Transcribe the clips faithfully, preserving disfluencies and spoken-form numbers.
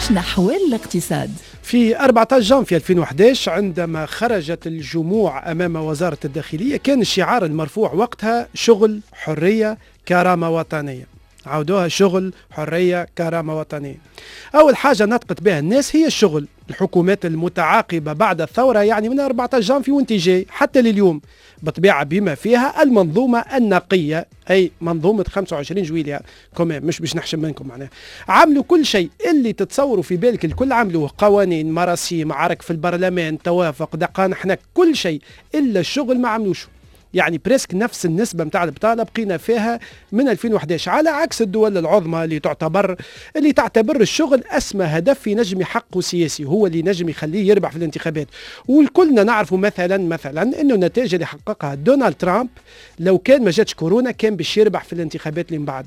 نحو الاقتصاد. في أربعة عشر جانفي ألفين وأحد عشر عندما خرجت الجموع أمام وزارة الداخلية كان الشعار المرفوع وقتها شغل حرية كرامة وطنية. عودوها شغل حرية كرامة وطنية. أول حاجة نطقت بها الناس هي الشغل. الحكومات المتعاقبة بعد الثورة يعني من أربعة عشر جانفي وانت جاي حتى لليوم بطبيعة بما فيها المنظومة النقية أي منظومة خمسة وعشرين جويلية كمان مش باش نحشم منكم معناها. عملوا كل شيء اللي تتصوروا في بالك الكل عملوه، قوانين، مراسيم، عرك في البرلمان، توافق، دقان، احنا كل شيء إلا الشغل ما عملوش. يعني بريسك نفس النسبة متاع البطالة بقينا فيها من ألفين وأحد عشر، على عكس الدول العظمى اللي تعتبر اللي تعتبر الشغل أسمى هدف ينجم يحققه سياسي، هو اللي ينجم يخليه يربح في الانتخابات. والكلنا نعرفوا مثلا مثلا انه النتائج اللي حققها دونالد ترامب لو كان ما جاتش كورونا كان باش يربح في الانتخابات اللي من بعد.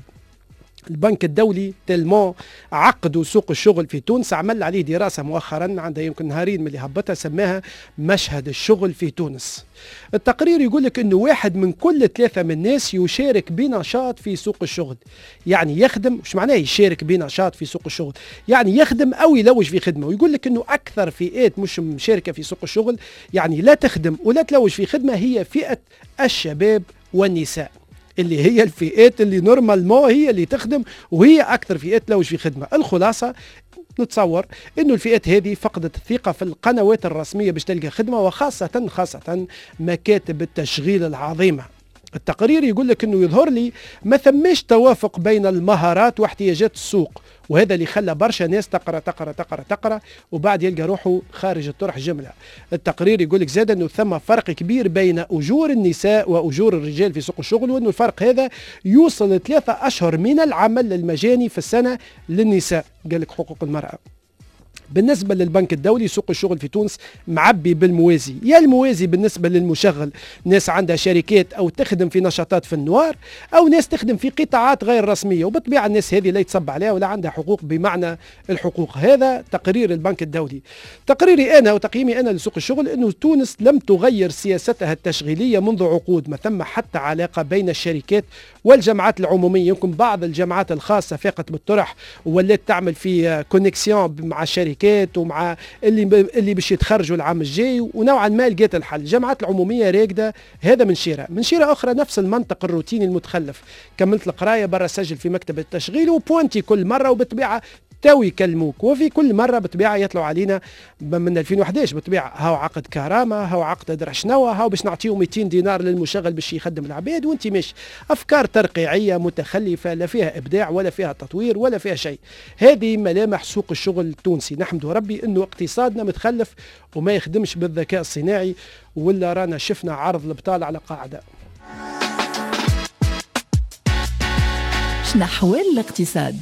البنك الدولي تلمون عقدوا سوق الشغل في تونس، عمل عليه دراسة مؤخرا عندها يمكن نهارين من اللي هبطها، سماها مشهد الشغل في تونس. التقرير يقول لك انه واحد من كل ثلاثة من الناس يشارك بنشاط في سوق الشغل. يعني يخدم، مش معناه يشارك بنشاط في سوق الشغل، يعني يخدم او يلوج في خدمة. ويقول لك انه اكثر فئات مش مشاركة في سوق الشغل يعني لا تخدم ولا تلوج في خدمة هي فئة الشباب والنساء، اللي هي الفئات اللي نورمال ما هي اللي تخدم وهي أكثر فئات لوج في خدمة. الخلاصة نتصور أنه الفئات هذه فقدت الثقة في القنوات الرسمية باش تلقى خدمة، وخاصة خاصة مكاتب التشغيل العظيمة. التقرير يقول لك أنه يظهر لي ما ثماش توافق بين المهارات واحتياجات السوق، وهذا اللي خلى برشا ناس تقرأ تقرأ تقرأ تقرأ وبعد يلقى روحه خارج الطرح جملة. التقرير يقول لك زاد أنه ثم فرق كبير بين أجور النساء وأجور الرجال في سوق الشغل، وأنه الفرق هذا يوصل ثلاثة أشهر من العمل المجاني في السنة للنساء. قال لك حقوق المرأة. بالنسبة للبنك الدولي سوق الشغل في تونس معبي بالموازي، يا الموازي بالنسبة للمشغل ناس عندها شركات أو تخدم في نشاطات في النوار أو ناس تخدم في قطاعات غير رسمية، وبطبيعة الناس هذه لا يتصب عليها ولا عندها حقوق بمعنى الحقوق. هذا تقرير البنك الدولي. تقريري أنا وتقييمي أنا لسوق الشغل أنه تونس لم تغير سياستها التشغيلية منذ عقود، ما ثم حتى علاقة بين الشركات والجامعات العمومية. يمكن بعض الجامعات الخاصة فاقت بالطرح ولات تعمل في كونيكسيون مع الشركات ومع اللي اللي باش يتخرجوا العام الجاي، ونوعا ما لقيت الحل. الجامعات العموميه راقده. هذا من شيره. من شيره اخرى نفس المنطق الروتيني المتخلف، كملت القرايه برا سجل في مكتب التشغيل وبوانتي كل مره، وبطبيعه تو يكلموك، وفي كل مره بطبيعه يطلعوا علينا من ألفين وأحد عشر بطبيعه هاو عقد كرامه، هاو عقد درا شنو، هاو باش نعطيو مئتين دينار للمشغل باش يخدم العباد وانت ماشي. افكار ترقيعيه متخلفه لا فيها ابداع ولا فيها تطوير ولا فيها شيء. هذه ملامح سوق الشغل التونسي. نحمد ربي انه اقتصادنا متخلف وما يخدمش بالذكاء الصناعي، ولا رانا شفنا عرض البطاله على قاعده. نحو الاقتصاد.